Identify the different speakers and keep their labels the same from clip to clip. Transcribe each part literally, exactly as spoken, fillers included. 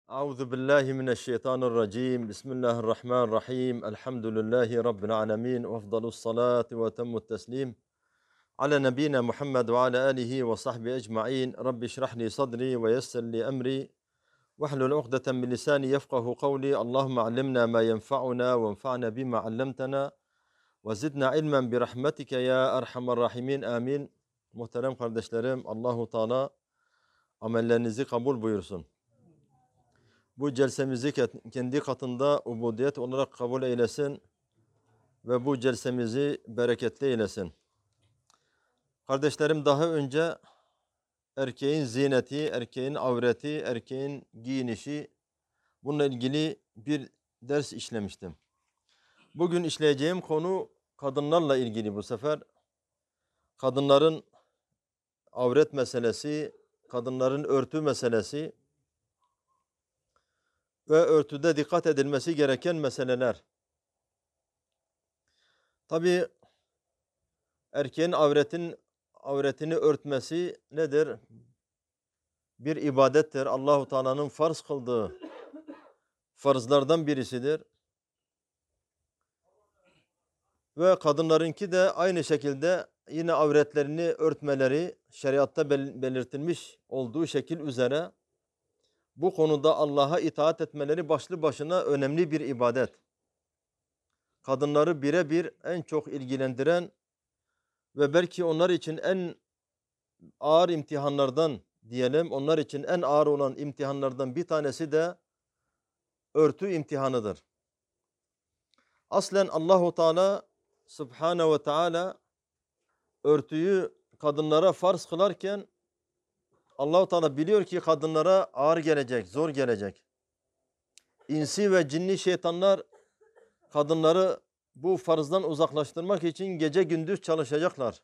Speaker 1: أعوذ بالله من الشيطان الرجيم بسم الله الرحمن الرحيم الحمد لله رب العالمين وأفضل الصلاة وتم التسليم على نبينا محمد وعلى آله وصحبه أجمعين رب اشرح لي صدري ويسر لي أمري واحلل عقدة من لساني يفقه قولي اللهم علمنا ما ينفعنا وانفعنا بما علمتنا وزدنا علما برحمتك يا أرحم الراحمين آمين. Muhterem kardeşlerim, Allahu Teala amellerinizi kabul buyursun. Bu celsemizi kendi katında ubudiyet olarak kabul eylesin ve bu celsemizi bereketli eylesin. Kardeşlerim, daha önce erkeğin zineti, erkeğin avreti, erkeğin giyinişi, bununla ilgili bir ders işlemiştim. Bugün işleyeceğim konu kadınlarla ilgili bu sefer. Kadınların avret meselesi, kadınların örtü meselesi ve örtüde dikkat edilmesi gereken meseleler. Tabii erkeğin avretin avretini örtmesi nedir? Bir ibadettir. Allahu Teala'nın farz kıldığı farzlardan birisidir. Ve kadınlarınki de aynı şekilde yine avretlerini örtmeleri şeriatta belirtilmiş olduğu şekil üzere bu konuda Allah'a itaat etmeleri başlı başına önemli bir ibadet. Kadınları birebir en çok ilgilendiren ve belki onlar için en ağır imtihanlardan diyelim, onlar için en ağır olan imtihanlardan bir tanesi de örtü imtihanıdır. Aslen Allahu Teala Subhanahu ve Teala örtüyü kadınlara farz kılarken Allahu Teala biliyor ki kadınlara ağır gelecek, zor gelecek. İnsi ve cinni şeytanlar kadınları bu farzdan uzaklaştırmak için gece gündüz çalışacaklar.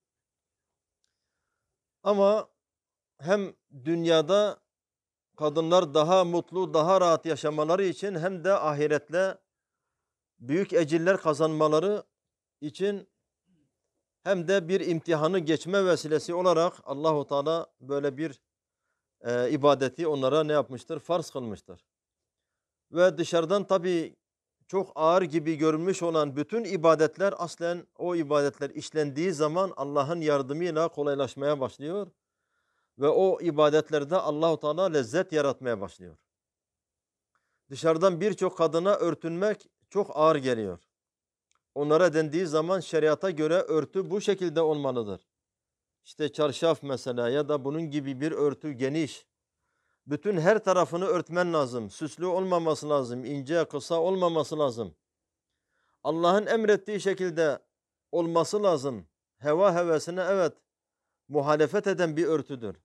Speaker 1: Ama hem dünyada kadınlar daha mutlu, daha rahat yaşamaları için hem de ahirette büyük ecirler kazanmaları için hem de bir imtihanı geçme vesilesi olarak Allahu Teala böyle bir e, ibadeti onlara ne yapmıştır? Farz kılmıştır. Ve dışarıdan tabii çok ağır gibi görünmüş olan bütün ibadetler aslen o ibadetler işlendiği zaman Allah'ın yardımıyla kolaylaşmaya başlıyor. Ve o ibadetlerde Allahu Teala lezzet yaratmaya başlıyor. Dışarıdan birçok kadına örtünmek çok ağır geliyor. Onlara dendiği zaman şeriata göre örtü bu şekilde olmalıdır. İşte çarşaf mesela ya da bunun gibi bir örtü geniş. Bütün her tarafını örtmen lazım. Süslü olmaması lazım. İnce, kısa olmaması lazım. Allah'ın emrettiği şekilde olması lazım. Heva hevesine evet muhalefet eden bir örtüdür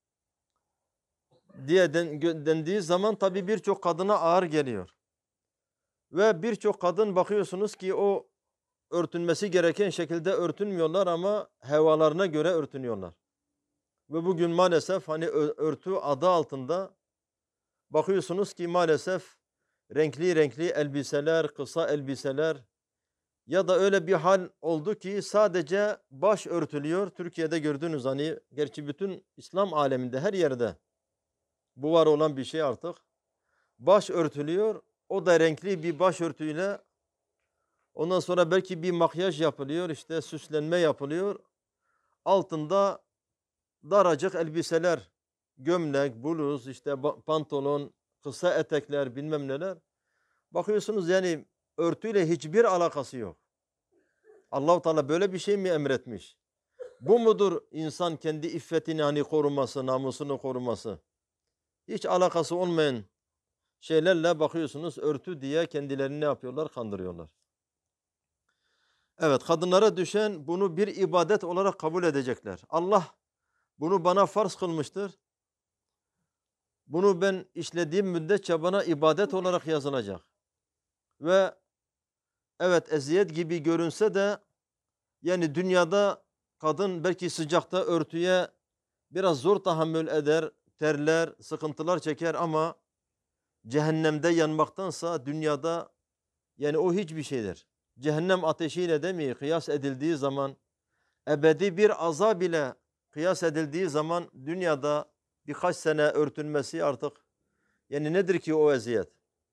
Speaker 1: diye dendiği zaman tabii birçok kadına ağır geliyor. Ve birçok kadın bakıyorsunuz ki o örtünmesi gereken şekilde örtünmüyorlar ama hevalarına göre örtünüyorlar. Ve bugün maalesef hani örtü adı altında bakıyorsunuz ki maalesef renkli renkli elbiseler, kısa elbiseler ya da öyle bir hal oldu ki sadece baş örtülüyor. Türkiye'de gördüğünüz hani gerçi bütün İslam aleminde her yerde bu var olan bir şey artık. Baş örtülüyor. O da renkli bir başörtüyle. Ondan sonra belki bir makyaj yapılıyor. İşte süslenme yapılıyor. Altında daracık elbiseler. Gömlek, bluz, işte pantolon, kısa etekler bilmem neler. Bakıyorsunuz yani örtüyle hiçbir alakası yok. Allah-u Teala böyle bir şey mi emretmiş? Bu mudur insan kendi iffetini hani koruması, namusunu koruması? Hiç alakası olmayan şeylerle bakıyorsunuz örtü diye kendilerini ne yapıyorlar? Kandırıyorlar. Evet, kadınlara düşen bunu bir ibadet olarak kabul edecekler. Allah bunu bana farz kılmıştır. Bunu ben işlediğim müddetçe bana ibadet olarak yazılacak. Ve evet eziyet gibi görünse de yani dünyada kadın belki sıcakta örtüye biraz zor tahammül eder, terler, sıkıntılar çeker ama cehennemde yanmaktansa dünyada yani o hiçbir şeydir. Cehennem ateşiyle de mi kıyas edildiği zaman ebedi bir azab ile kıyas edildiği zaman dünyada birkaç sene örtünmesi artık Yani nedir ki o eziyet?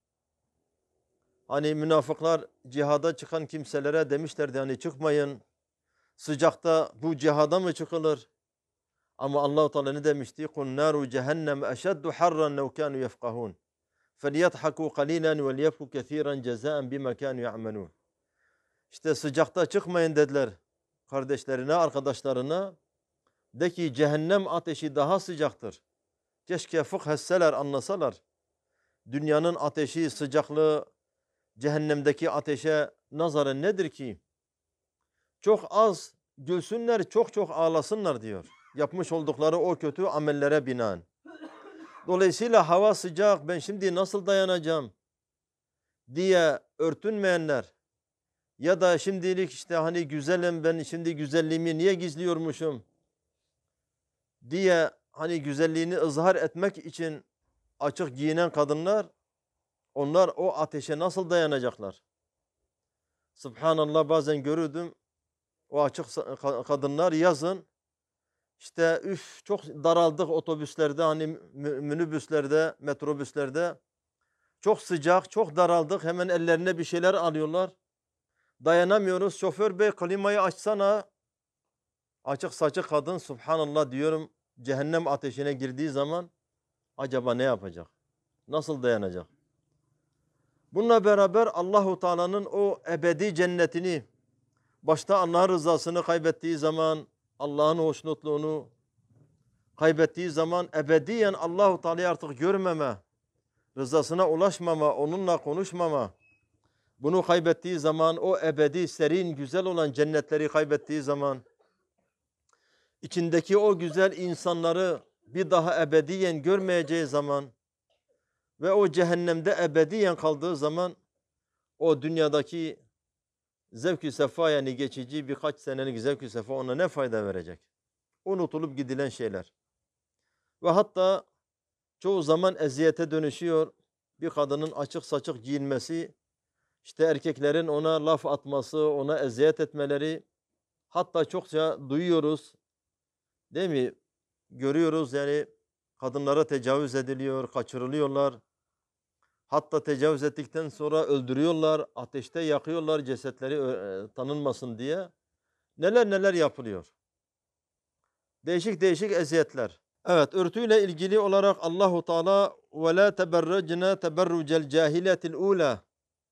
Speaker 1: Hani münafıklar cihada çıkan kimselere demişlerdi hani çıkmayın. Sıcakta bu cihada mı çıkılır? Ama Allah-u Teala ne demişti? "Kul naru cehennem eşeddu harran lev kanu yefkahun. Felyadhaku qalilan ve liyebku kesiran cezaen bima kanu ya'malun." İşte sıcakta çıkmayın dediler kardeşlerine, arkadaşlarına. De ki cehennem ateşi daha sıcaktır. Keşke fıkh etseler, anlasalar. Dünyanın ateşi, sıcaklığı cehennemdeki ateşe nazaren nedir ki? Çok az gülsünler, çok çok ağlasınlar diyor. Yapmış oldukları o kötü amellere binaen. Dolayısıyla hava sıcak, ben şimdi nasıl dayanacağım diye örtünmeyenler ya da şimdilik işte hani güzelim, ben şimdi güzelliğimi niye gizliyormuşum diye hani güzelliğini ızhar etmek için açık giyinen kadınlar, onlar o ateşe nasıl dayanacaklar? Subhanallah, bazen görürdüm o açık kadınlar yazın işte üf çok daraldık otobüslerde, hani minibüslerde, metrobüslerde çok sıcak, çok daraldık, hemen ellerine bir şeyler alıyorlar. Dayanamıyoruz, şoför bey klimayı açsana. Açık saçık kadın, subhanallah diyorum, cehennem ateşine girdiği zaman acaba ne yapacak? Nasıl dayanacak? Bununla beraber Allahu Teala'nın o ebedi cennetini, başta Allah'ın rızasını kaybettiği zaman, Allah'ın hoşnutluğunu kaybettiği zaman ebediyen Allahu Teala'yı artık görmeme, rızasına ulaşmama, onunla konuşmama, bunu kaybettiği zaman, o ebedi, serin, güzel olan cennetleri kaybettiği zaman, içindeki o güzel insanları bir daha ebediyen görmeyeceği zaman ve o cehennemde ebediyen kaldığı zaman, o dünyadaki zevk-i sefa, yani geçici birkaç senelik zevk-i sefa ona ne fayda verecek? Unutulup gidilen şeyler. Ve hatta çoğu zaman eziyete dönüşüyor. Bir kadının açık saçık giyinmesi, işte erkeklerin ona laf atması, ona eziyet etmeleri, hatta çokça duyuyoruz, değil mi? Görüyoruz yani, kadınlara tecavüz ediliyor, kaçırılıyorlar. Hatta tecavüz ettikten sonra öldürüyorlar, ateşte yakıyorlar cesetleri e, tanınmasın diye. Neler neler yapılıyor. Değişik değişik eziyetler. Evet, örtüyle ilgili olarak Allahu Teala ve la teberrecne teberrucel cahiletil ula.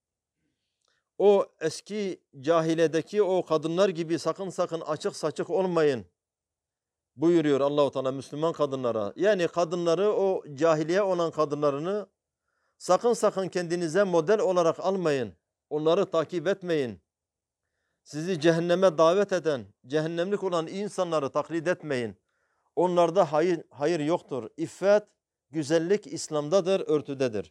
Speaker 1: O eski cahiledeki o kadınlar gibi sakın sakın açık saçık olmayın buyuruyor Allahu Teala Müslüman kadınlara. Yani kadınları, o cahiliye olan kadınlarını sakın sakın kendinize model olarak almayın. Onları takip etmeyin. Sizi cehenneme davet eden, cehennemlik olan insanları taklit etmeyin. Onlarda hayır, hayır yoktur. İffet, güzellik İslam'dadır, örtüdedir.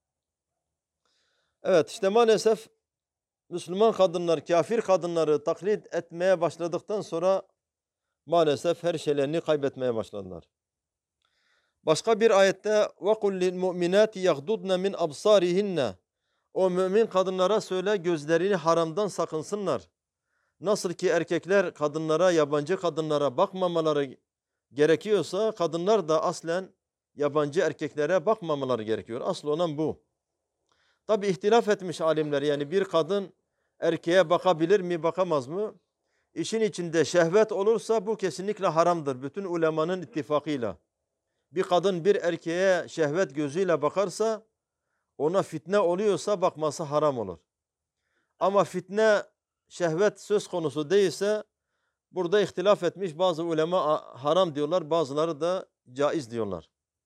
Speaker 1: Evet, işte maalesef Müslüman kadınlar, kafir kadınları taklit etmeye başladıktan sonra maalesef her şeylerini kaybetmeye başladılar. Başka bir ayette وَقُلْ لِلْمُؤْمِنَاتِ يَغْضُضْنَ مِنْ أَبْصَارِهِنَّ. O mümin kadınlara söyle, gözlerini haramdan sakınsınlar. Nasıl ki erkekler kadınlara, yabancı kadınlara bakmamaları gerekiyorsa, kadınlar da aslen yabancı erkeklere bakmamaları gerekiyor. Asıl olan bu. Tabi ihtilaf etmiş alimler, yani bir kadın erkeğe bakabilir mi, bakamaz mı? İşin içinde şehvet olursa bu kesinlikle haramdır, bütün ulemanın ittifakıyla. Bir kadın bir erkeğe şehvet gözüyle bakarsa, ona fitne oluyorsa bakması haram olur. Ama fitne, şehvet söz konusu değilse, burada ihtilaf etmiş bazı ulema haram diyorlar, bazıları da caiz diyorlar.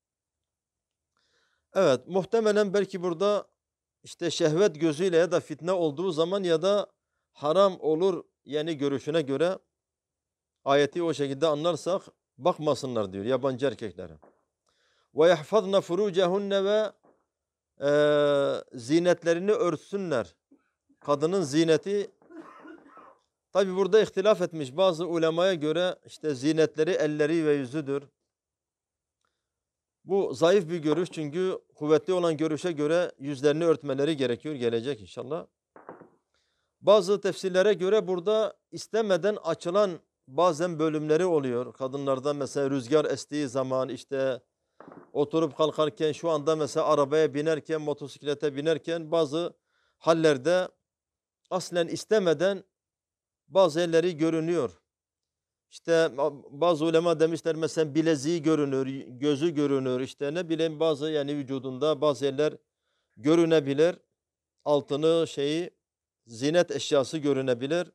Speaker 1: Evet, muhtemelen belki burada işte şehvet gözüyle ya da fitne olduğu zaman ya da haram olur yani görüşüne göre, ayeti o şekilde anlarsak bakmasınlar diyor yabancı erkeklere. Ve yahfazna furucehunne, ve e, zinetlerini örtsünler. Kadının zineti, tabi burada ihtilaf etmiş bazı ulemaya göre, işte zinetleri elleri ve yüzüdür. Bu zayıf bir görüş, çünkü kuvvetli olan görüşe göre yüzlerini örtmeleri gerekiyor, gelecek inşallah. Bazı tefsirlere göre burada istemeden açılan bazen bölümleri oluyor. Kadınlarda mesela rüzgar estiği zaman, işte oturup kalkarken, şu anda mesela arabaya binerken, motosiklete binerken bazı hallerde aslen istemeden bazı elleri görünüyor. İşte bazı ulema demişler mesela bileziği görünür, gözü görünür, işte ne bileyim bazı yani vücudunda bazı yerler görünebilir. Altını şeyi zinet eşyası görünebilir.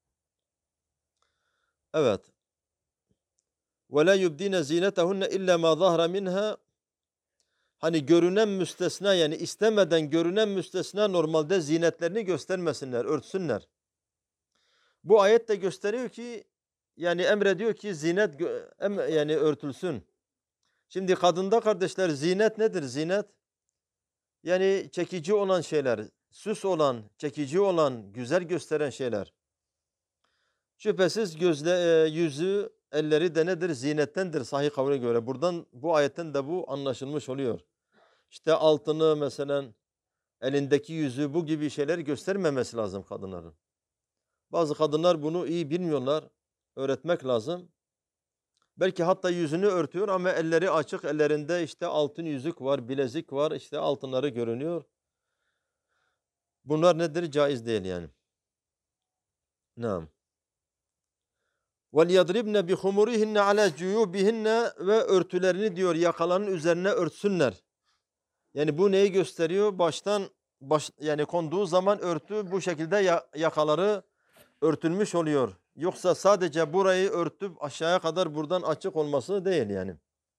Speaker 1: Evet. Ve la yubdine zinetehunne illa ma zahara minha. Hani görünen müstesna yani istemeden görünen müstesna normalde zinetlerini göstermesinler, örtsünler. Bu ayet de gösteriyor ki yani emrediyor ki zinet yani örtülsün. Şimdi kadında kardeşler zinet nedir? Zinet yani çekici olan şeyler, süs olan, çekici olan, güzel gösteren şeyler. Şüphesiz gözle, e, yüzü, elleri de nedir? Zinettendir sahih kavle göre. Buradan bu ayetten de bu anlaşılmış oluyor. İşte altını mesela elindeki yüzü bu gibi şeyler göstermemesi lazım kadınların. Bazı kadınlar bunu iyi bilmiyorlar. Öğretmek lazım. Belki hatta yüzünü örtüyor ama elleri açık. Ellerinde işte altın yüzük var, bilezik var. İşte altınları görünüyor. Bunlar nedir? Caiz değil yani. Naam. وَلْيَضْرِبْنَ بِخُمُرِهِنَّ عَلَى جُيُوبِهِنَّ ve örtülerini diyor yakalarının üzerine örtsünler. Yani bu neyi gösteriyor? Baştan baş, yani konduğu zaman örtü bu şekilde ya, yakaları örtülmüş oluyor. Yoksa sadece burayı örtüp aşağıya kadar buradan açık olması değil yani.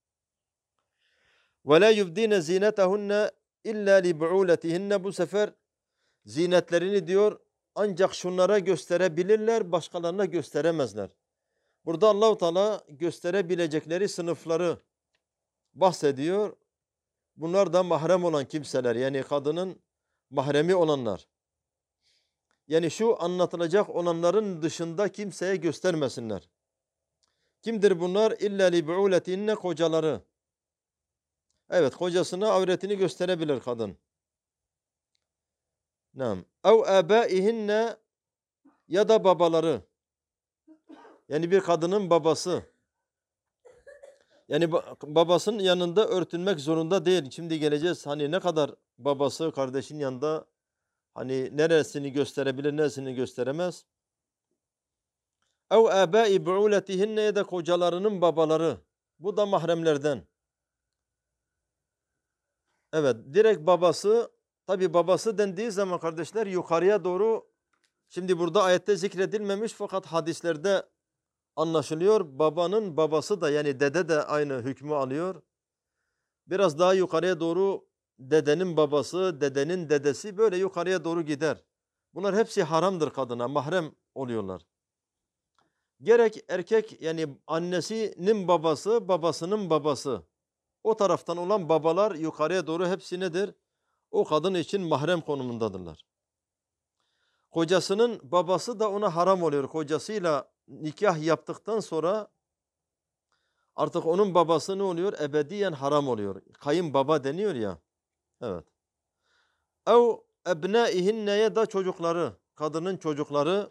Speaker 1: وَلَا يُبْدِينَ زِينَتَهُنَّ اِلَّا لِبُعُولَتِهِنَّ bu sefer zinetlerini diyor ancak şunlara gösterebilirler, başkalarına gösteremezler. Burada Allah-u Teala gösterebilecekleri sınıfları bahsediyor. Bunlar da mahrem olan kimseler yani kadının mahremi olanlar. Yani şu anlatılacak olanların dışında kimseye göstermesinler. Kimdir bunlar? İlla li bu'uletihinne kocaları. Evet kocasına avretini gösterebilir kadın. Nam. Ev abaihinne ya da babaları. Yani bir kadının babası. Yani babasının yanında örtünmek zorunda değil. Şimdi geleceğiz hani ne kadar babası kardeşin yanında hani neresini gösterebilir, neresini gösteremez. Ev abai bu'uletihinne ya da kocalarının babaları. Bu da mahremlerden. Evet, direkt babası, tabi babası dendiği zaman kardeşler yukarıya doğru, şimdi burada ayette zikredilmemiş fakat hadislerde anlaşılıyor. Babanın babası da yani dede de aynı hükmü alıyor. Biraz daha yukarıya doğru dedenin babası, dedenin dedesi böyle yukarıya doğru gider. Bunlar hepsi haramdır kadına, mahrem oluyorlar. Gerek erkek yani annesinin babası, babasının babası. O taraftan olan babalar yukarıya doğru hepsi nedir? O kadın için mahrem konumundadırlar. Kocasının babası da ona haram oluyor. Kocasıyla nikah yaptıktan sonra artık onun babası ne oluyor? Ebediyen haram oluyor. Kayınbaba deniyor ya. Evet. Ev ebnaihinne ya da çocukları, kadının çocukları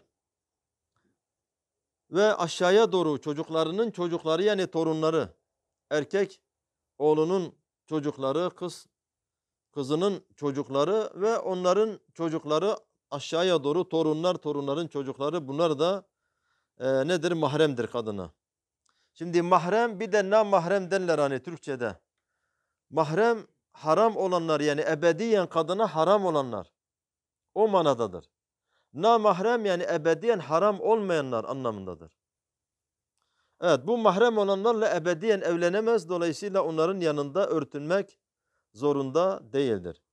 Speaker 1: ve aşağıya doğru çocuklarının çocukları yani torunları. Erkek oğlunun çocukları, kız kızının çocukları ve onların çocukları aşağıya doğru torunlar, torunların çocukları bunlar da e, nedir? Mahremdir kadına. Şimdi mahrem bir de namahrem derler hani Türkçe'de. Mahrem haram olanlar yani ebediyen kadına haram olanlar. O manadadır. Namahrem yani ebediyen haram olmayanlar anlamındadır. Evet bu mahrem olanlarla ebediyen evlenemez. Dolayısıyla onların yanında örtünmek zorunda değildir.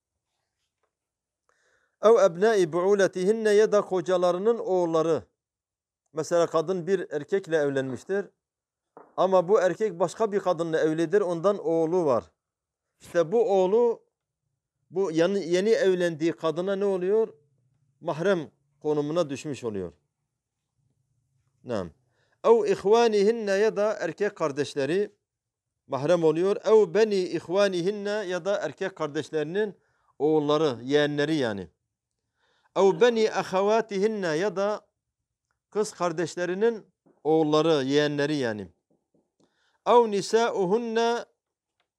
Speaker 1: Ev ebnai bu'uletihinne ya da kocalarının oğulları. Mesela kadın bir erkekle evlenmiştir. Ama bu erkek başka bir kadınla evlidir. Ondan oğlu var. İşte bu oğlu bu yeni, yeni evlendiği kadına ne oluyor? Mahrem konumuna düşmüş oluyor. Naam. Ev ihvanihinne ya da erkek kardeşleri mahrem oluyor. Ev beni ihvanihinne ya da erkek kardeşlerinin oğulları, yeğenleri yani. Ev beni ahavatihinne ya da kız kardeşlerinin oğulları, yeğenleri yani. Ev nisauhunne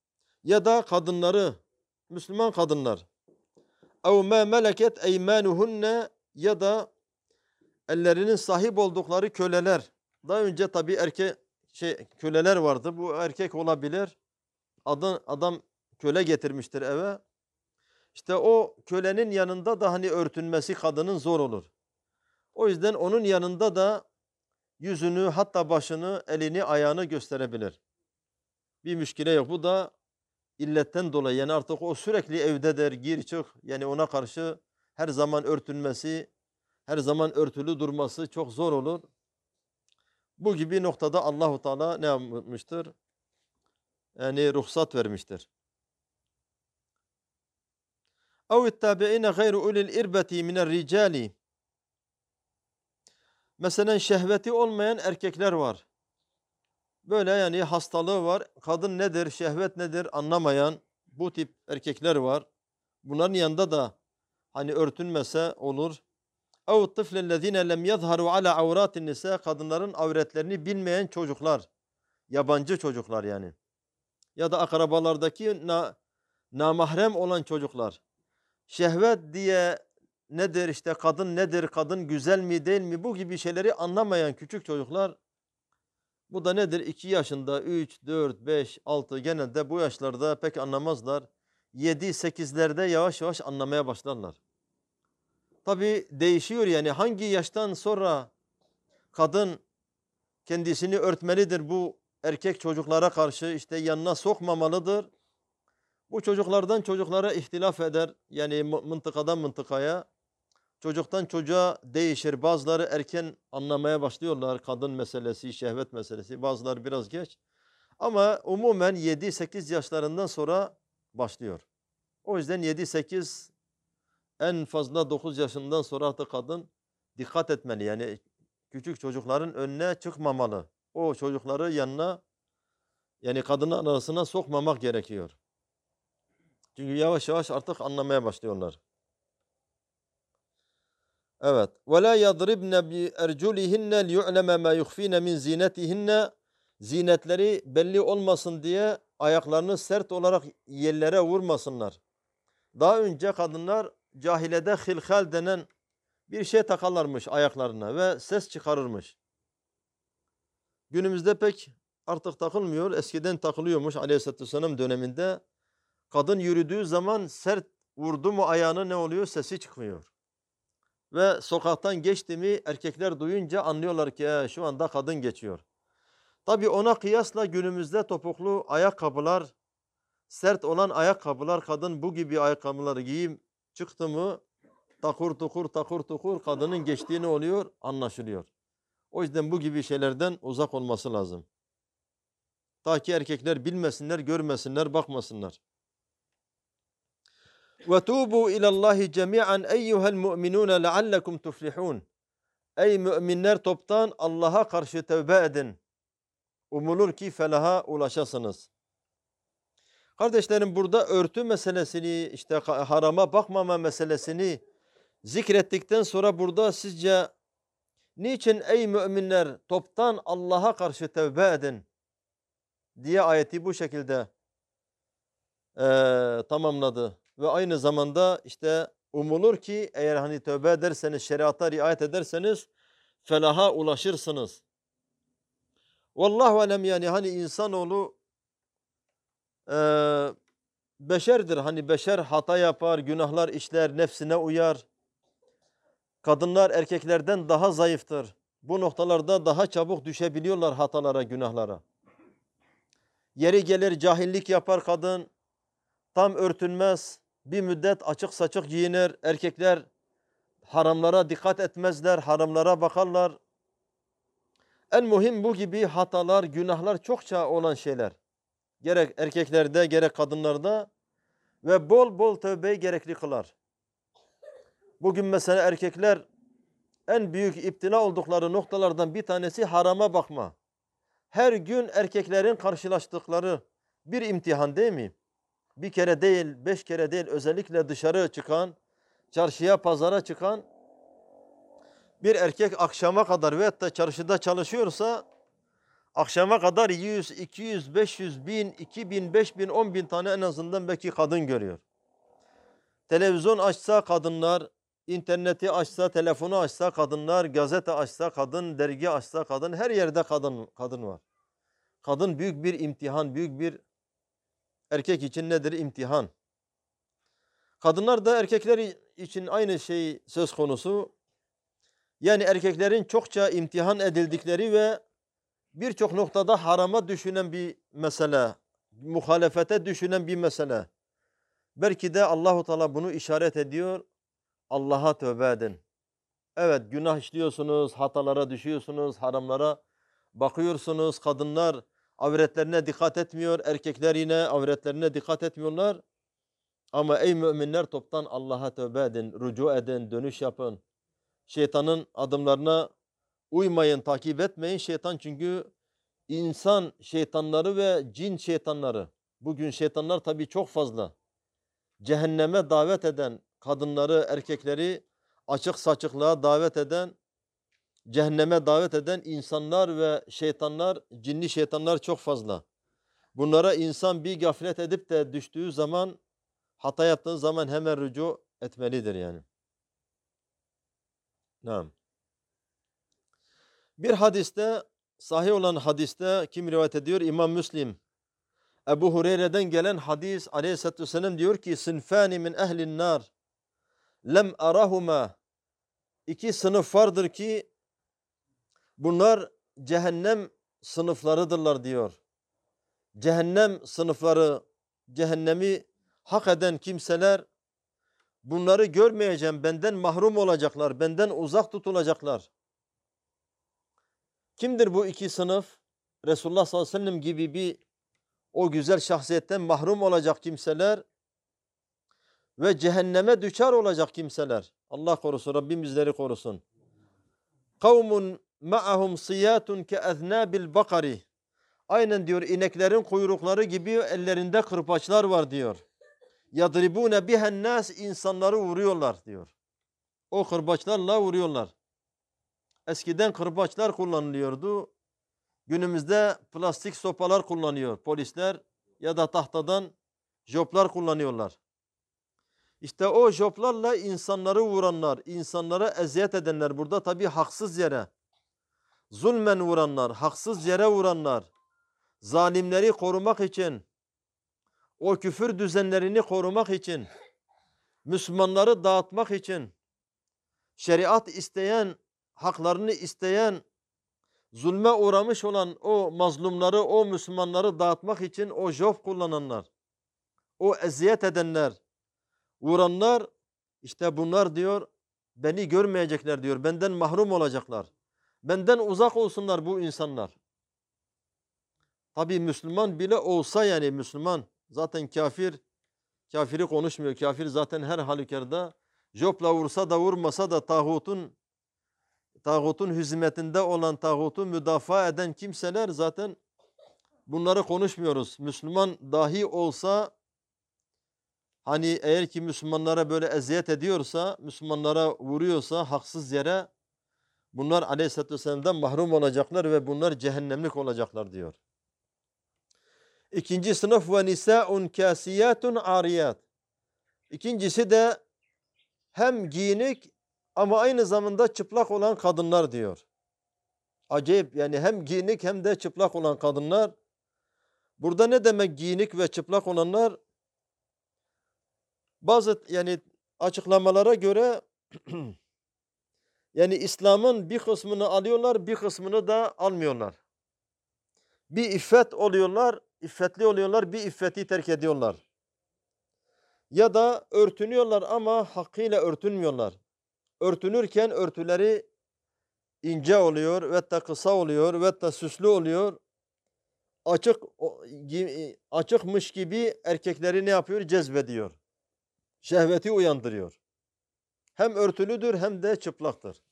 Speaker 1: ya da kadınları, Müslüman kadınlar. اَوْ مَا مَلَكَتْ اَيْمَانُهُنَّ ya da ellerinin sahip oldukları köleler. Daha önce tabii erkek şey köleler vardı. Bu erkek olabilir. Adam, adam köle getirmiştir eve. İşte o kölenin yanında da hani örtünmesi kadının zor olur. O yüzden onun yanında da yüzünü, hatta başını, elini, ayağını gösterebilir. Bir müşkile yok. Bu da illetten dolayı, yani artık o sürekli evdedir, gir çık. Yani ona karşı her zaman örtünmesi, her zaman örtülü durması çok zor olur. Bu gibi noktada Allahu Teala ne yapmıştır? Yani ruhsat vermiştir. اَوْ اِتَّابِعِينَ غَيْرُ اُلِي الْاِرْبَةِ مِنَ الرِّجَالِ Mesela şehveti olmayan erkekler var. Böyle yani hastalığı var. Kadın nedir, şehvet nedir anlamayan bu tip erkekler var. Bunların yanında da hani örtünmese olur. اَوْ الطِّفْلَ الَّذ۪ينَ لَمْ يَظْهَرُوا عَلَى عَوْرَاتِ النِّسَاءِ Kadınların avretlerini bilmeyen çocuklar. Yabancı çocuklar yani. Ya da akrabalardaki na, namahrem olan çocuklar. Şehvet diye nedir, işte kadın nedir, kadın güzel mi değil mi, bu gibi şeyleri anlamayan küçük çocuklar. Bu da nedir? iki yaşında, üç, dört, beş, altı, genelde bu yaşlarda pek anlamazlar. yedi, sekizlerde yavaş yavaş anlamaya başlarlar. Tabii değişiyor yani, hangi yaştan sonra kadın kendisini örtmelidir, bu erkek çocuklara karşı işte yanına sokmamalıdır. Bu çocuklardan çocuklara ihtilaf eder. Yani mıntıkadan mıntıkaya, çocuktan çocuğa değişir. Bazıları erken anlamaya başlıyorlar kadın meselesi, şehvet meselesi. Bazıları biraz geç. Ama umumen yedi sekiz yaşlarından sonra başlıyor. O yüzden yedi sekiz, en fazla dokuz yaşından sonra artık kadın dikkat etmeli. Yani küçük çocukların önüne çıkmamalı. O çocukları yanına, yani kadının arasına sokmamak gerekiyor. Çünkü yavaş yavaş artık anlamaya başlıyorlar. Evet. وَلَا يَضْرِبْنَ بِاَرْجُلِهِنَّ لِيُعْلَمَ مَا يُخْفِينَ مِنْ زِينَتِهِنَّ Zinetleri belli olmasın diye ayaklarını sert olarak yerlere vurmasınlar. Daha önce kadınlar cahilede hilhal denen bir şey takarlarmış ayaklarına ve ses çıkarırmış. Günümüzde pek artık takılmıyor. Eskiden takılıyormuş Aleyhisselatü Vesselam döneminde. Kadın yürüdüğü zaman sert vurdu mu ayağını ne oluyor? Sesi çıkmıyor. Ve sokaktan geçti mi erkekler duyunca anlıyorlar ki e, şu anda kadın geçiyor. Tabii ona kıyasla günümüzde topuklu ayakkabılar, sert olan ayakkabılar, kadın bu gibi ayakkabıları giyip çıktı mı takur tukur takur tukur kadının geçtiğini oluyor, anlaşılıyor. O yüzden bu gibi şeylerden uzak olması lazım. Ta ki erkekler bilmesinler, görmesinler, bakmasınlar. وَتُوبُوا اِلَى اللّٰهِ جَمِيعًا اَيُّهَا الْمُؤْمِنُونَ لَعَلَّكُمْ تُفْلِحُونَ Ey müminler, toptan Allah'a karşı tevbe edin. Umulur ki felaha ulaşasınız. Kardeşlerim, burada örtü meselesini, işte harama bakmama meselesini zikrettikten sonra burada sizce niçin ey müminler toptan Allah'a karşı tevbe edin diye ayeti bu şekilde e, tamamladı. Ve aynı zamanda işte umulur ki eğer hani tövbe ederseniz, şeriata riayet ederseniz felaha ulaşırsınız. Vallahu alem, yani hani insanoğlu e, beşerdir. Hani beşer hata yapar, günahlar işler, nefsine uyar. Kadınlar erkeklerden daha zayıftır. Bu noktalarda daha çabuk düşebiliyorlar hatalara, günahlara. Yeri gelir cahillik yapar kadın, tam örtünmez. Bir müddet açık saçık giyinir. Erkekler haramlara dikkat etmezler, haramlara bakarlar. En mühim bu gibi hatalar, günahlar çokça olan şeyler. Gerek erkeklerde gerek kadınlarda ve bol bol tövbeyi gerekli kılar. Bugün mesela erkekler en büyük iptila oldukları noktalardan bir tanesi harama bakma. Her gün erkeklerin karşılaştıkları bir imtihan değil mi? Bir kere değil, beş kere değil, özellikle dışarı çıkan, çarşıya, pazara çıkan bir erkek akşama kadar veyahut da çarşıda çalışıyorsa Akşama kadar yüz, iki yüz, beş yüz, bin, iki bin, beş bin, on bin tane en azından belki kadın görüyor. Televizyon açsa kadınlar, interneti açsa, telefonu açsa kadınlar, gazete açsa kadın, dergi açsa kadın, her yerde kadın kadın var. Kadın büyük bir imtihan, büyük bir erkek için nedir? İmtihan. Kadınlar da erkekler için aynı şey söz konusu. Yani erkeklerin çokça imtihan edildikleri ve birçok noktada harama düşünen bir mesele, muhalefete düşünen bir mesele. Belki de Allahu Teala bunu işaret ediyor. Allah'a tövbe edin. Evet, günah işliyorsunuz, hatalara düşüyorsunuz, haramlara bakıyorsunuz. Kadınlar avretlerine dikkat etmiyor, erkekler yine avretlerine dikkat etmiyorlar. Ama ey müminler, toptan Allah'a tövbe edin, rücu edin, dönüş yapın. Şeytanın adımlarına uymayın, takip etmeyin. Şeytan çünkü insan şeytanları ve cin şeytanları. Bugün şeytanlar tabii çok fazla. Cehenneme davet eden kadınları, erkekleri açık saçıklığa davet eden, cehenneme davet eden insanlar ve şeytanlar, cinli şeytanlar çok fazla. Bunlara insan bir gaflet edip de düştüğü zaman, hata yaptığı zaman hemen rücu etmelidir yani. Naam. Bir hadiste, sahih olan hadiste kim rivayet ediyor? İmam Müslim. Ebu Hureyre'den gelen hadis aleyhissalatü vesselam diyor ki sinfani min ehlin nar lem arahuma, iki sınıf vardır ki bunlar cehennem sınıflarıdırlar diyor. Cehennem sınıfları, cehennemi hak eden kimseler, bunları görmeyeceğim, benden mahrum olacaklar, benden uzak tutulacaklar. Kimdir bu iki sınıf? Resulullah sallallahu aleyhi ve sellem gibi bir o güzel şahsiyetten mahrum olacak kimseler ve cehenneme düçar olacak kimseler. Allah korusun, Rabbim bizleri korusun. Kavmun ma'ahum siyatun ke eznâbil bakari. Aynen diyor, ineklerin kuyrukları gibi ellerinde kırbaçlar var diyor. Yadribune bihen nas, insanları vuruyorlar diyor. O kırbaçlarla vuruyorlar. Eskiden kırbaçlar kullanılıyordu. Günümüzde plastik sopalar kullanıyor polisler ya da tahtadan joplar kullanıyorlar. İşte o joplarla insanları vuranlar, insanlara eziyet edenler, burada tabii haksız yere, zulmen vuranlar, haksız yere vuranlar, zalimleri korumak için, o küfür düzenlerini korumak için, Müslümanları dağıtmak için, şeriat isteyen, haklarını isteyen, zulme uğramış olan o mazlumları, o Müslümanları dağıtmak için o jof kullananlar, o eziyet edenler, vuranlar, işte bunlar diyor, beni görmeyecekler diyor, benden mahrum olacaklar. Benden uzak olsunlar bu insanlar. Tabi Müslüman bile olsa, yani Müslüman, zaten kafir, kafiri konuşmuyor. Kafir zaten her halükarda jopla vursa da vurmasa da tağutun, tağutun hizmetinde olan, tağutu müdafaa eden kimseler zaten bunları konuşmuyoruz. Müslüman dahi olsa, hani eğer ki Müslümanlara böyle eziyet ediyorsa, Müslümanlara vuruyorsa haksız yere, bunlar aleyhissalatü vesselam'dan mahrum olacaklar ve bunlar cehennemlik olacaklar diyor. İkinci sınıf ve nisa'un kasiyatun ariyat. İkincisi de hem giyinik ama aynı zamanda çıplak olan kadınlar diyor. Acayip, yani hem giyinik hem de çıplak olan kadınlar. Burada ne demek giyinik ve çıplak olanlar? Bazı yani açıklamalara göre yani İslam'ın bir kısmını alıyorlar, bir kısmını da almıyorlar. Bir iffet oluyorlar, iffetli oluyorlar, bir iffeti terk ediyorlar. Ya da örtünüyorlar ama hakkıyla örtünmüyorlar. Örtünürken örtüleri ince oluyor ve da kısa oluyor ve da süslü oluyor. Açık açıkmış gibi erkekleri ne yapıyor? Cezbediyor. Şehveti uyandırıyor. Hem örtülüdür hem de çıplaktır.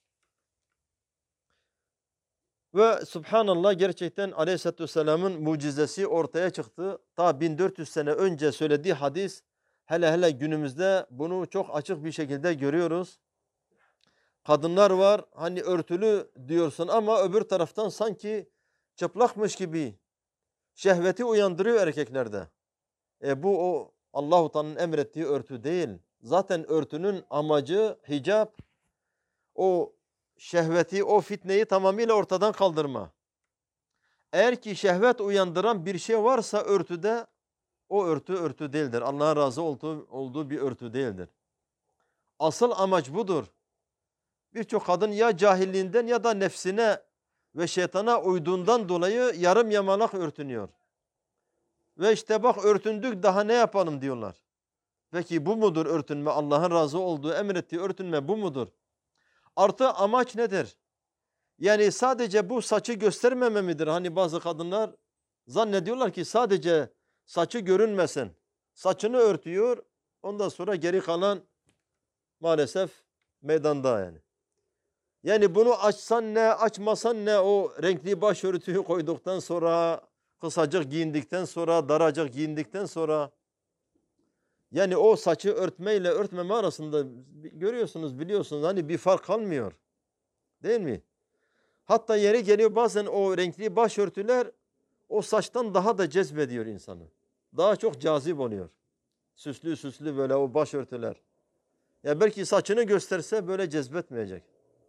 Speaker 1: Ve subhanallah, gerçekten aleyhissalatü vesselamın mucizesi ortaya çıktı. Ta bin dört yüz sene önce söylediği hadis, hele hele günümüzde bunu çok açık bir şekilde görüyoruz. Kadınlar var, hani örtülü diyorsun ama öbür taraftan sanki çıplakmış gibi şehveti uyandırıyor erkeklerde. E bu o Allah-u Teala'nın emrettiği örtü değil. Zaten örtünün amacı hicap, o şehveti, o fitneyi tamamıyla ortadan kaldırma. Eğer ki şehvet uyandıran bir şey varsa örtüde, o örtü örtü değildir. Allah'ın razı olduğu, olduğu bir örtü değildir. Asıl amaç budur. Birçok kadın ya cahilliğinden ya da nefsine ve şeytana uyduğundan dolayı yarım yamalak örtünüyor. Ve işte bak örtündük, daha ne yapalım diyorlar. Peki bu mudur örtünme? Allah'ın razı olduğu, emrettiği örtünme bu mudur? Artı amaç nedir? Yani sadece bu saçı göstermeme midir? Hani bazı kadınlar zannediyorlar ki sadece saçı görünmesin. Saçını örtüyor, ondan sonra geri kalan maalesef meydanda yani. Yani bunu açsan ne, açmasan ne, o renkli başörtüyü koyduktan sonra, kısacık giyindikten sonra, daracık giyindikten sonra, yani o saçı örtmeyle örtmeme arasında görüyorsunuz, biliyorsunuz, hani bir fark kalmıyor. Değil mi? Hatta yeri geliyor bazen o renkli başörtüler o saçtan daha da cezbediyor insanı. Daha çok cazip oluyor. Süslü süslü böyle o başörtüler. Ya belki saçını gösterse böyle cezbetmeyecek.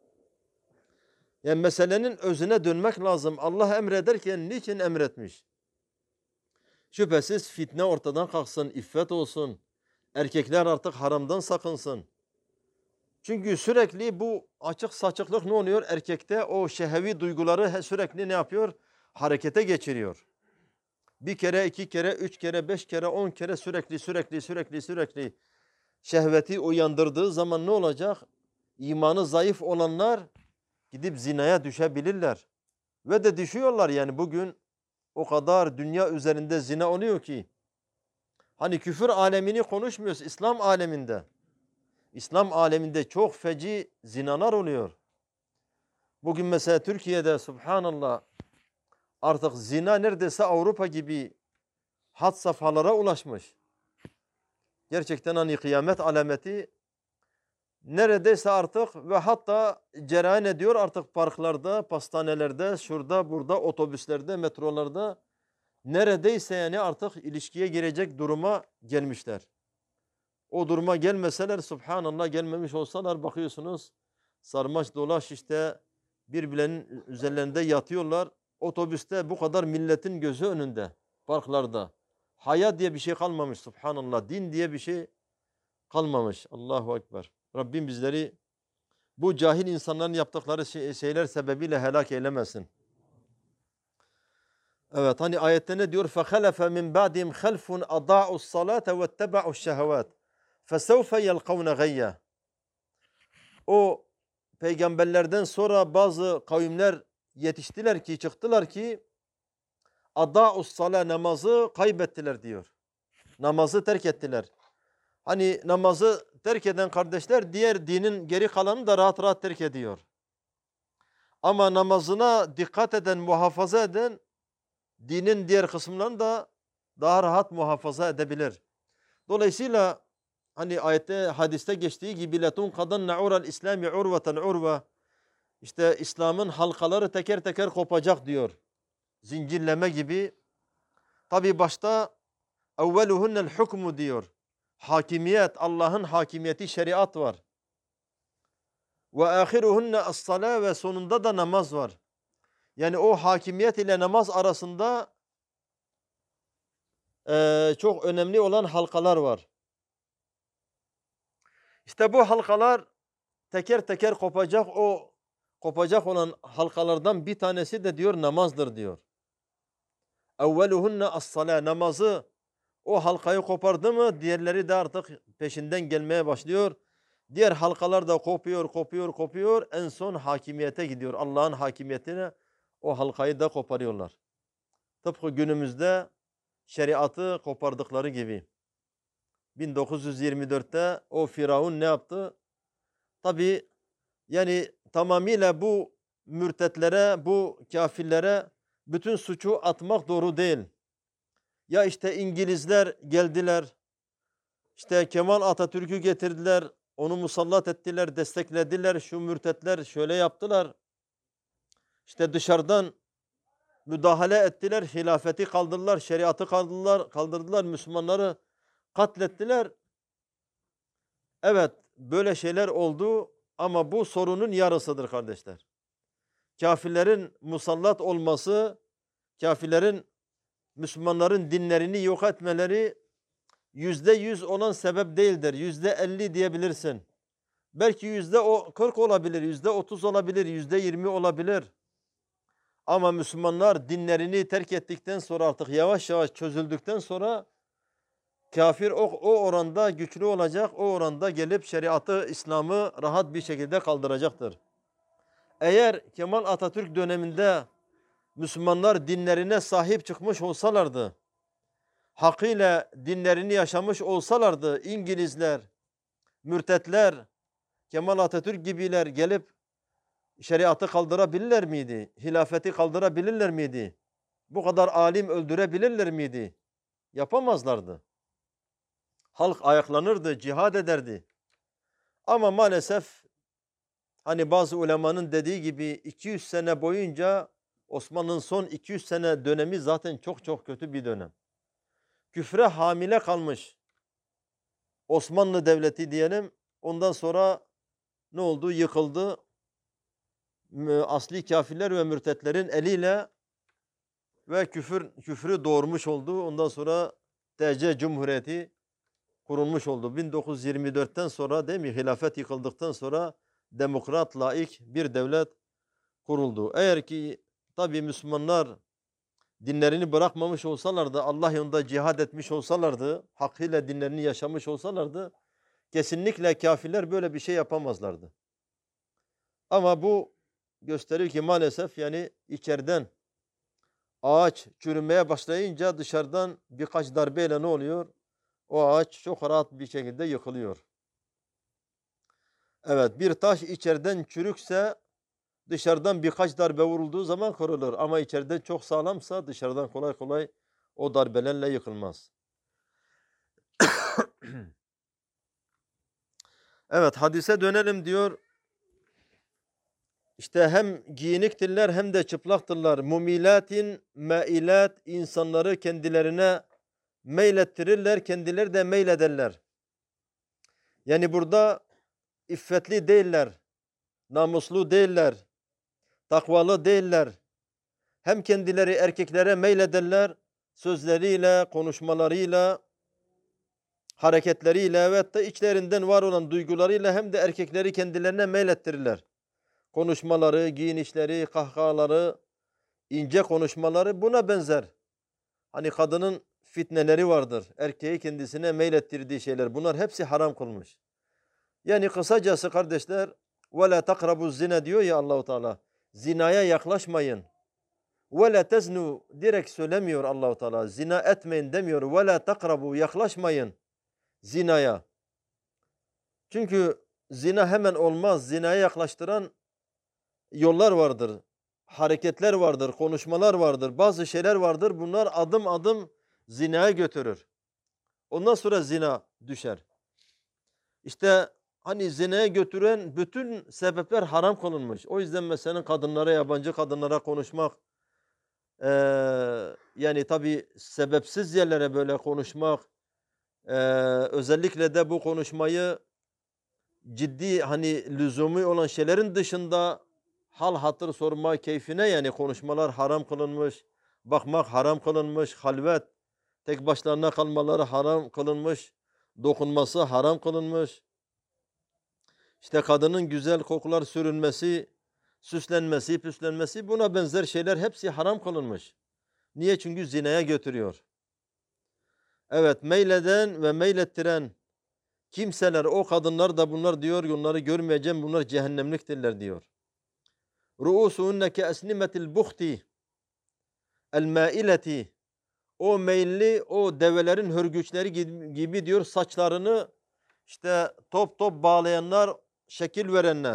Speaker 1: Yani meselenin özüne dönmek lazım. Allah emrederken niçin emretmiş? Şüphesiz fitne ortadan kalksın, iffet olsun. Erkekler artık haramdan sakınsın. Çünkü sürekli bu açık saçıklık ne oluyor? Erkekte o şehvi duyguları sürekli ne yapıyor? Harekete geçiriyor. Bir kere, iki kere, üç kere, beş kere, on kere sürekli, sürekli, sürekli, sürekli şehveti uyandırdığı zaman ne olacak? İmanı zayıf olanlar gidip zinaya düşebilirler. Ve de düşüyorlar yani bugün o kadar dünya üzerinde zina oluyor ki. Hani küfür alemini konuşmuyoruz, İslam aleminde. İslam aleminde çok feci zinalar oluyor. Bugün mesela Türkiye'de subhanallah artık zina neredeyse Avrupa gibi had safhalara ulaşmış. Gerçekten hani kıyamet alameti neredeyse artık ve hatta cereyan ediyor artık parklarda, pastanelerde, şurada, burada, otobüslerde, metrolarda neredeyse yani artık ilişkiye girecek duruma gelmişler. O duruma gelmeseler subhanallah gelmemiş olsalar bakıyorsunuz sarmaş dolaş işte birbirlerinin üzerlerinde yatıyorlar. Otobüste bu kadar milletin gözü önünde, parklarda. Haya diye bir şey kalmamış subhanallah. Din diye bir şey kalmamış. Allahu Ekber. Rabbim bizleri bu cahil insanların yaptıkları şey, şeyler sebebiyle helak eylemesin. Evet hani ayette ne diyor? فَخَلَفَ مِنْ بَعْدِهِمْ خَلْفٌ أَضَاعُوا الصَّلَاةَ وَاتَّبَعُوا الشَّهَوَاتِ فَسَوْفَ يَلْقَوْنَ غَيَّ. O peygamberlerden sonra bazı kavimler yetiştiler ki, çıktılar ki adâ'us salâ namazı kaybettiler diyor. Namazı terk ettiler. Hani namazı terk eden kardeşler diğer dinin geri kalanını da rahat rahat terk ediyor. Ama namazına dikkat eden, muhafaza eden dinin diğer kısımlarını da daha rahat muhafaza edebilir. Dolayısıyla hani ayette, hadiste geçtiği gibi letun kadan na'ural İslami urveten urva. İşte İslam'ın halkaları teker teker kopacak diyor. Zincirleme gibi. Tabi başta evveluhunnel hukmu diyor. Hakimiyet, Allah'ın hakimiyeti, şeriat var. Ve ahiruhunne as-salâ ve sonunda da namaz var. Yani o hakimiyet ile namaz arasında e, çok önemli olan halkalar var. İşte bu halkalar teker teker kopacak, o kopacak olan halkalardan bir tanesi de diyor namazdır diyor. Evveluhunne as-salâ, namazı o halkayı kopardı mı diğerleri de artık peşinden gelmeye başlıyor. Diğer halkalar da kopuyor, kopuyor, kopuyor. En son hakimiyete gidiyor. Allah'ın hakimiyetine o halkayı da koparıyorlar. Tıpkı günümüzde şeriatı kopardıkları gibi. bin dokuz yüz yirmi dörtte o Firavun ne yaptı? Tabi yani tamamıyla bu mürtetlere, bu kafirlere bütün suçu atmak doğru değil. Ya işte İngilizler geldiler, işte Kemal Atatürk'ü getirdiler, onu musallat ettiler, desteklediler, şu mürtetler şöyle yaptılar. İşte dışarıdan müdahale ettiler, hilafeti kaldırdılar, şeriatı kaldırdılar, kaldırdılar, Müslümanları katlettiler. Evet, böyle şeyler oldu ama bu sorunun yarısıdır kardeşler. Kafirlerin musallat olması, kafirlerin Müslümanların dinlerini yok etmeleri yüzde yüz olan sebep değildir. Yüzde elli diyebilirsin. Belki yüzde kırk olabilir, yüzde otuz olabilir, yüzde yirmi olabilir. Ama Müslümanlar dinlerini terk ettikten sonra artık yavaş yavaş çözüldükten sonra kafir o, o oranda güçlü olacak, o oranda gelip şeriatı, İslam'ı rahat bir şekilde kaldıracaktır. Eğer Kemal Atatürk döneminde Müslümanlar dinlerine sahip çıkmış olsalardı, hakkıyla dinlerini yaşamış olsalardı, İngilizler, mürtetler, Kemal Atatürk gibiler gelip şeriatı kaldırabilirler miydi? Hilafeti kaldırabilirler miydi? Bu kadar alim öldürebilirler miydi? Yapamazlardı. Halk ayaklanırdı, cihad ederdi. Ama maalesef hani bazı ulemanın dediği gibi iki yüz sene boyunca Osmanlı'nın son iki yüz sene dönemi zaten çok çok kötü bir dönem. Küfre hamile kalmış Osmanlı Devleti diyelim. Ondan sonra ne oldu? Yıkıldı. Asli kafirler ve mürtetlerin eliyle ve küfür küfrü doğurmuş oldu. Ondan sonra T C Cumhuriyeti kurulmuş oldu. bin dokuz yüz yirmi dörtten sonra değil mi? Hilafet yıkıldıktan sonra demokrat, laik bir devlet kuruldu. Eğer ki tabii Müslümanlar dinlerini bırakmamış olsalardı, Allah yolunda cihad etmiş olsalardı, hakkıyla dinlerini yaşamış olsalardı, kesinlikle kafirler böyle bir şey yapamazlardı. Ama bu gösteriyor ki maalesef yani içeriden ağaç çürümeye başlayınca dışarıdan birkaç darbeyle ne oluyor? O ağaç çok rahat bir şekilde yıkılıyor. Evet, bir taş içeriden çürükse dışarıdan birkaç darbe vurulduğu zaman kırılır. Ama içeride çok sağlamsa dışarıdan kolay kolay o darbelerle yıkılmaz. Evet, hadise dönelim diyor. İşte hem giyiniktirler hem de çıplaktırlar. Mumilatin mailat, insanları kendilerine meylettirirler, kendileri de meylederler. Yani burada iffetli değiller, namuslu değiller, takvalı değiller. Hem kendileri erkeklere meylederler, sözleriyle, konuşmalarıyla, hareketleriyle ve da içlerinden var olan duygularıyla hem de erkekleri kendilerine meylettirirler. Konuşmaları, giyinişleri, kahkahaları, ince konuşmaları buna benzer. Hani kadının fitneleri vardır. Erkeği kendisine meylettirdiği şeyler. Bunlar hepsi haram kılmış. Yani kısacası kardeşler وَلَا تَقْرَبُوا zina diyor ya Allahu Teala. Zinaya yaklaşmayın. وَلَا تَزْنُوا direkt söylemiyor Allahu Teala. Zina etmeyin demiyor. وَلَا تَقْرَبُوا yaklaşmayın zinaya. Çünkü zina hemen olmaz. Zinaya yaklaştıran yollar vardır. Hareketler vardır, konuşmalar vardır, bazı şeyler vardır. Bunlar adım adım zinaya götürür. Ondan sonra zina düşer. İşte hani zinaya götüren bütün sebepler haram kılınmış. O yüzden mesela kadınlara, yabancı kadınlara konuşmak, ee, yani tabii sebepsiz yerlere böyle konuşmak, ee, özellikle de bu konuşmayı ciddi hani lüzumi olan şeylerin dışında hal hatır sorma keyfine yani konuşmalar haram kılınmış, bakmak haram kılınmış, halvet, tek başlarına kalmaları haram kılınmış, dokunması haram kılınmış. İşte kadının güzel kokular sürünmesi, süslenmesi, püslenmesi buna benzer şeyler hepsi haram kılınmış. Niye? Çünkü zinaya götürüyor. Evet, meyleden ve meylettiren kimseler, o kadınlar da bunlar diyor, onları görmeyeceğim, bunlar cehennemliktirler diyor. Ruusuhunne keesnimetil buhti el maileti, o meyilli, o develerin hörgüçleri gibi diyor, saçlarını işte top top bağlayanlar, şekil verenler.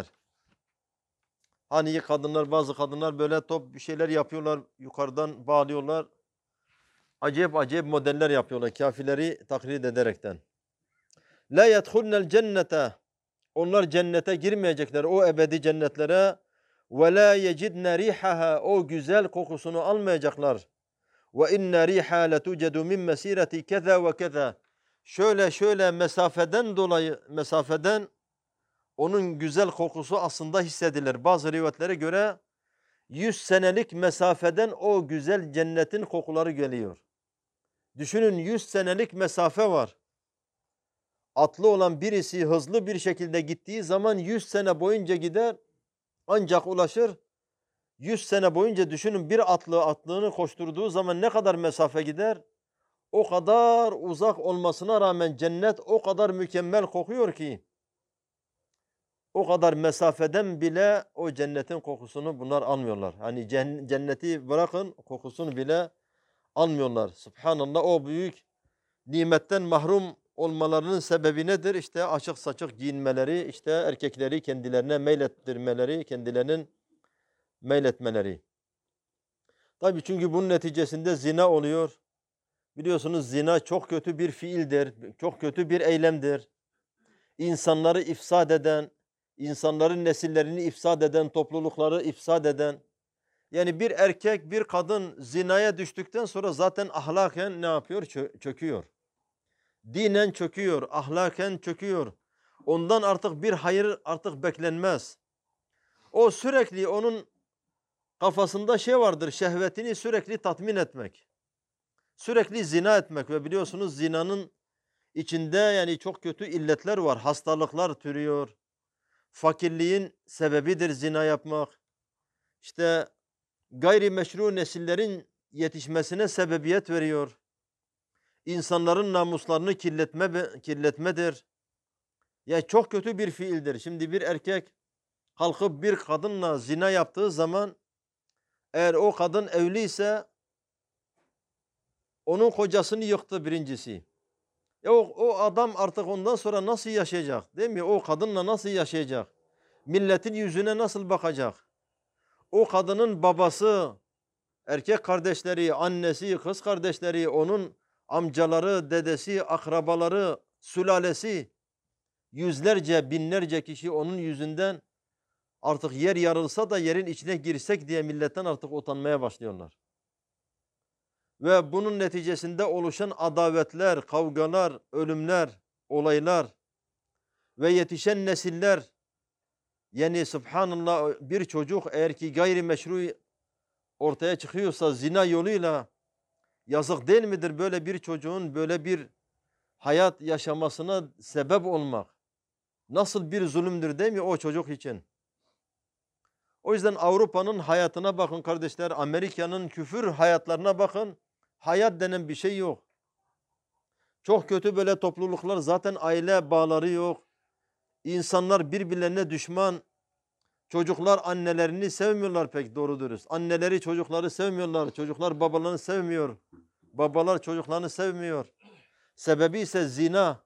Speaker 1: Hani kadınlar, bazı kadınlar böyle top bir şeyler yapıyorlar, yukarıdan bağlıyorlar. Acayip acayip modeller yapıyorlar kafirleri taklit ederekten. La yedhulnel cennete, onlar cennete girmeyecekler, o ebedi cennetlere. Ve la yecidne rihaha, o güzel kokusunu almayacaklar. Ve inne riha letucedu min mesireti keza ve keza. Şöyle şöyle mesafeden dolayı, mesafeden onun güzel kokusu aslında hissedilir. Bazı rivayetlere göre yüz senelik mesafeden o güzel cennetin kokuları geliyor. Düşünün, yüz senelik mesafe var. Atlı olan birisi hızlı bir şekilde gittiği zaman yüz sene boyunca gider, ancak ulaşır. yüz sene boyunca düşünün, bir atlı atlığını koşturduğu zaman ne kadar mesafe gider? O kadar uzak olmasına rağmen cennet o kadar mükemmel kokuyor ki, o kadar mesafeden bile o cennetin kokusunu bunlar almıyorlar. Hani cenneti bırakın, kokusunu bile almıyorlar. Subhanallah, o büyük nimetten mahrum olmalarının sebebi nedir? İşte açık saçık giyinmeleri, işte erkekleri kendilerine meylettirmeleri, kendilerinin meyletmeleri. Tabii, çünkü bunun neticesinde zina oluyor. Biliyorsunuz, zina çok kötü bir fiildir, çok kötü bir eylemdir. İnsanları ifsad eden, insanların nesillerini ifsad eden, toplulukları ifsad eden. Yani bir erkek, bir kadın zinaya düştükten sonra zaten ahlaken ne yapıyor? Çö- çöküyor. Dinen çöküyor, ahlaken çöküyor. Ondan artık bir hayır artık beklenmez. O sürekli, onun kafasında şey vardır, şehvetini sürekli tatmin etmek. Sürekli zina etmek ve biliyorsunuz zinanın içinde yani çok kötü illetler var. Hastalıklar türüyor. Fakirliğin sebebidir zina yapmak. İşte gayrimeşru nesillerin yetişmesine sebebiyet veriyor. İnsanların namuslarını kirletme, kirletmedir. Ya çok kötü bir fiildir. Şimdi bir erkek kalkıp bir kadınla zina yaptığı zaman, eğer o kadın evliyse onun kocasını yıktı birincisi. Ya o, o adam artık ondan sonra nasıl yaşayacak? Değil mi? O kadınla nasıl yaşayacak? Milletin yüzüne nasıl bakacak? O kadının babası, erkek kardeşleri, annesi, kız kardeşleri, onun amcaları, dedesi, akrabaları, sülalesi, yüzlerce, binlerce kişi onun yüzünden artık yer yarılsa da yerin içine girsek diye milletten artık utanmaya başlıyorlar. Ve bunun neticesinde oluşan adavetler, kavgalar, ölümler, olaylar ve yetişen nesiller, yani subhanallah, bir çocuk eğer ki gayrimeşru ortaya çıkıyorsa zina yoluyla, yazık değil midir böyle bir çocuğun böyle bir hayat yaşamasına sebep olmak? Nasıl bir zulümdür değil mi o çocuk için? O yüzden Avrupa'nın hayatına bakın kardeşler, Amerika'nın küfür hayatlarına bakın. Hayat denen bir şey yok. Çok kötü böyle topluluklar, zaten aile bağları yok. İnsanlar birbirlerine düşman. Çocuklar annelerini sevmiyorlar pek doğru dürüst. Anneleri çocukları sevmiyorlar. Çocuklar babalarını sevmiyor. Babalar çocuklarını sevmiyor. Sebebi ise zina.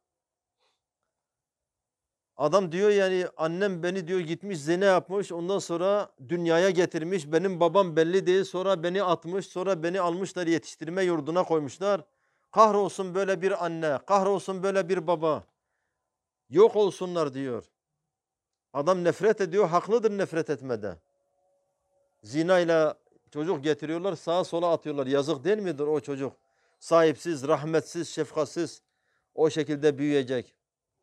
Speaker 1: Adam diyor yani, annem beni diyor gitmiş zina yapmış, ondan sonra dünyaya getirmiş, benim babam belli değil, sonra beni atmış, sonra beni almışlar yetiştirme yurduna koymuşlar. Kahrolsun böyle bir anne, kahrolsun böyle bir baba. Yok olsunlar diyor. Adam nefret ediyor, haklıdır nefret etmede. Zinayla çocuk getiriyorlar, sağa sola atıyorlar. Yazık değil midir o çocuk? Sahipsiz, rahmetsiz, şefkatsiz o şekilde büyüyecek.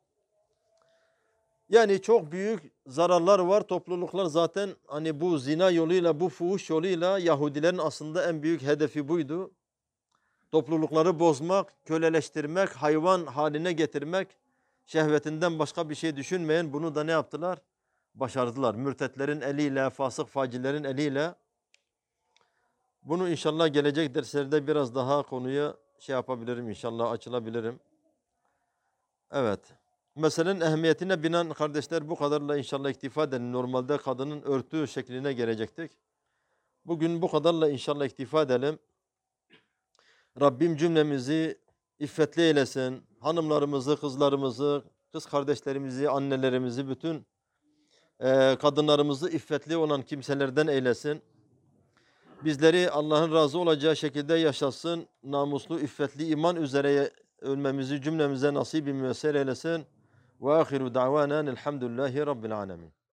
Speaker 1: Yani çok büyük zararlar var. Topluluklar zaten hani bu zina yoluyla, bu fuhuş yoluyla, Yahudilerin aslında en büyük hedefi buydu. Toplulukları bozmak, köleleştirmek, hayvan haline getirmek, şehvetinden başka bir şey düşünmeyen bunu da ne yaptılar? Başardılar. Mürtetlerin eliyle, fasık facilerin eliyle. Bunu inşallah gelecek derslerde biraz daha konuya şey yapabilirim, inşallah açılabilirim. Evet. Meselenin ehemmiyetine binaen kardeşler bu kadarla inşallah iktifa edelim. Normalde kadının örtü şekline gelecektik. Bugün bu kadarla inşallah iktifa edelim. Rabbim cümlemizi iffetli eylesin. Hanımlarımızı, kızlarımızı, kız kardeşlerimizi, annelerimizi, bütün e, kadınlarımızı iffetli olan kimselerden eylesin. Bizleri Allah'ın razı olacağı şekilde yaşasın. Namuslu, iffetli iman üzere ölmemizi cümlemize nasip-i müyesser eylesin. Ve ahiru da'vanen elhamdülillahi rabbil alemin.